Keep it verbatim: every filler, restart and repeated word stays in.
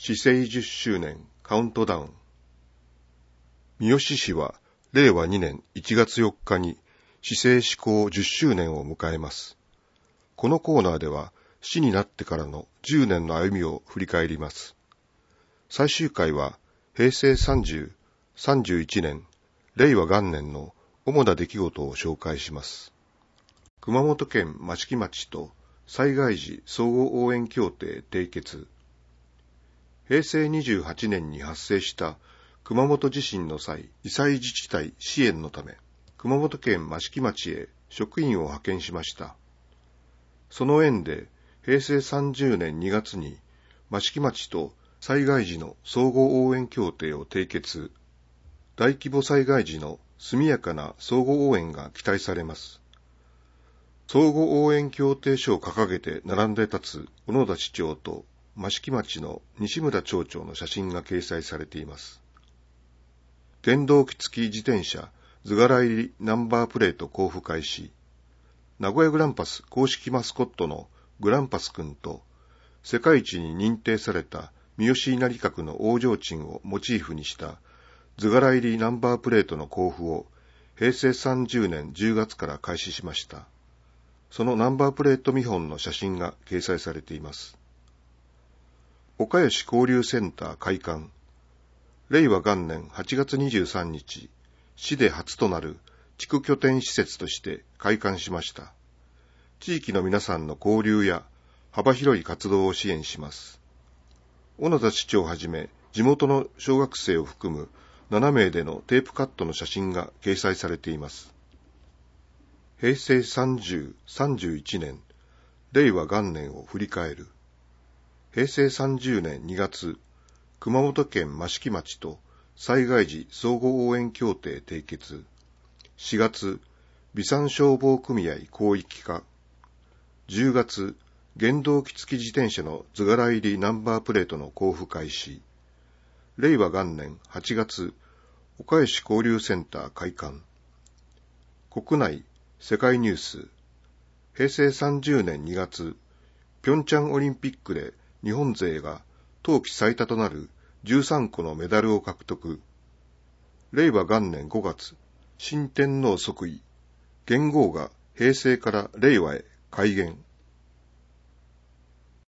市政じゅっしゅうねんカウントダウン。三好市はれいわにねんいちがつよっかに市政施行じゅっしゅうねんを迎えます。このコーナーでは市になってからのじゅうねんの歩みを振り返ります。最終回はへいせいさんじゅう、さんじゅういちねん、れいわ元年の主な出来事を紹介します。熊本県益城町と災害時相互応援協定締結。へいせいにじゅうはちねんに発生した熊本地震の際、被災自治体支援のため、熊本県益城町へ職員を派遣しました。その縁で、へいせいさんじゅうねんにがつに益城町と災害時の相互応援協定を締結。大規模災害時の速やかな相互応援が期待されます。相互応援協定書を掲げて並んで立つ小野田市長と益城町の西村町長の写真が掲載されています。原動機付き自転車図柄入りナンバープレート交付開始。名古屋グランパス公式マスコットのグランパスくんと世界一に認定された三好稲荷閣の大提灯をモチーフにした図柄入りナンバープレートの交付をへいせいさんじゅうねんじゅうがつから開始しました。そのナンバープレート見本の写真が掲載されています。岡吉交流センター開館。れいわ元年はちがつにじゅうさんにち、市で初となる地区拠点施設として開館しました。地域の皆さんの交流や幅広い活動を支援します。小野田市長をはじめ、地元の小学生を含むななめいでのテープカットの写真が掲載されています。へいせいさんじゅう、さんじゅういちねん、れいわ元年を振り返る。へいせいさんじゅうねんにがつ、熊本県益城町と災害時相互応援協定締結。しがつ、備産消防組合広域化。じゅうがつ、原動機付き自転車の図柄入りナンバープレートの交付開始。れいわ元年はちがつ、岡吉交流センター開館。国内、世界ニュース。へいせいさんじゅうねんにがつ、ピョンチャンオリンピックで日本勢が冬季最多となるじゅうさんこのメダルを獲得。れいわ元年ごがつ、新天皇即位。元号が平成から令和へ改元。